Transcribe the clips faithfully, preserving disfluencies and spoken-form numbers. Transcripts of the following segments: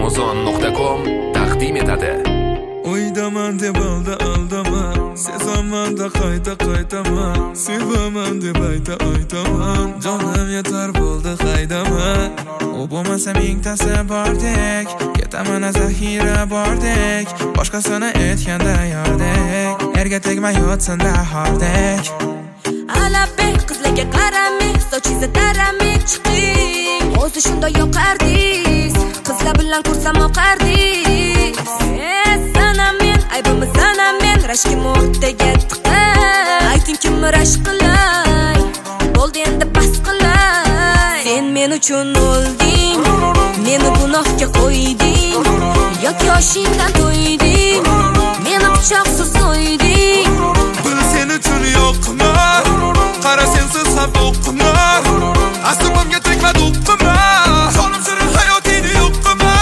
amazon nuqta com taqdim etadi. O'ydaman deb oldi aldaman, sezaman da qayta qaytaman, sevaman deb ayta aytaman, jonim yetar bo'ldi haydaman. U bo'lmasa mingtasi bordek, ketaman zaxira bordek, boshqasini aytganda yordek, erga tegmay yotsin-da hordek. Alabey qizlarga qaramay, sochingizni taramay chiqing. O'zi shunday yoqardingiz, qizlar bilan ko'rsam oqardingiz. Sanamen, aybimni sanamen, rashkim o'rtaga tiqay. Ayting kimni rashk qilay, bo'ldi endi bas qilay. Sen men uchun o'lding, meni gunohga qo'yding, yoki yoshingdan to'yding, meni pichoqsiz so'yding. Bil sen uchun yo'qmi, qara sensiz ham o'qma, aslimimga tegmadi o'qma, jonim shirin hayotingni yo'qma.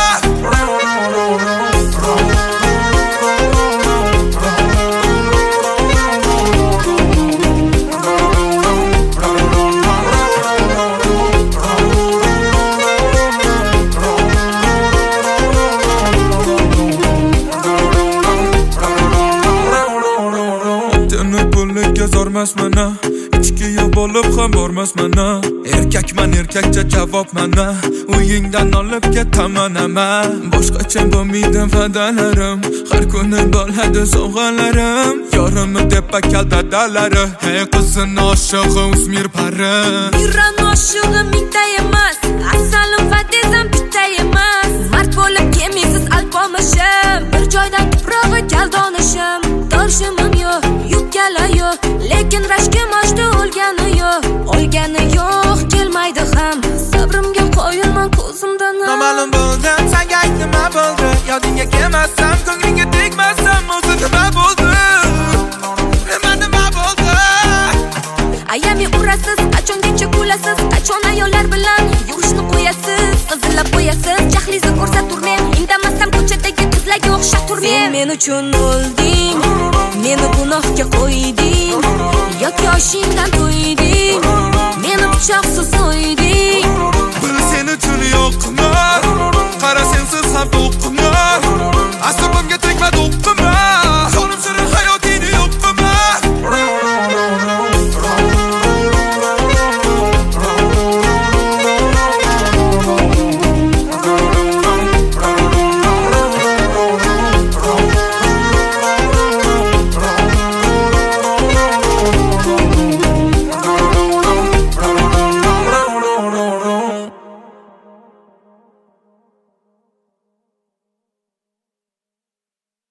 Zormasmana, ichkiga bo'lib ham bormasmana. Erkakman, erkakcha javob mana. Uyingdan olib ketaman ama. Boshqacha bo'lmaydi va'dalarim, har kuni bo'ladi sovg'alarim. Yorimni deb bakal dadalari, hey qizning oshig'i o'smir pari. Miran oshig'i mingta emas, asalim va dezam bitta emas. Mard bo'lib kemisiz alpomishim, bir joydan tuprog'i galdonishim. Dorshimim yo'q, yukala yo'q, lekin rashkim oshdi o'lgani yo'q. O'lgani yo'q, kelmaydi ham, sabrimga qo'yilman ko'zimdan. Noma'lum bo'ldim, senga aytdim nima bo'ldi? Yodingga kelmasam, ko'nglingga tegmasam, o'zi nima bo'ldi? Nima nima bo'ldi? Ayami urasiz, qachongacha kulasiz, qachon ayollar bilan yurishni qo'yasiz, qizilab qo'yasiz, jahlingizni ko'rsaturmen, indamasam ko'chadagi qizlarga o'xshab turmen. Sen men uchun o'lding, meni gunohga qo'yding, yoki yoshingdan to'yding, meni pichoqsiz so'yding. Bil sen uchun yo'qmi, qara sensiz ham o'qma.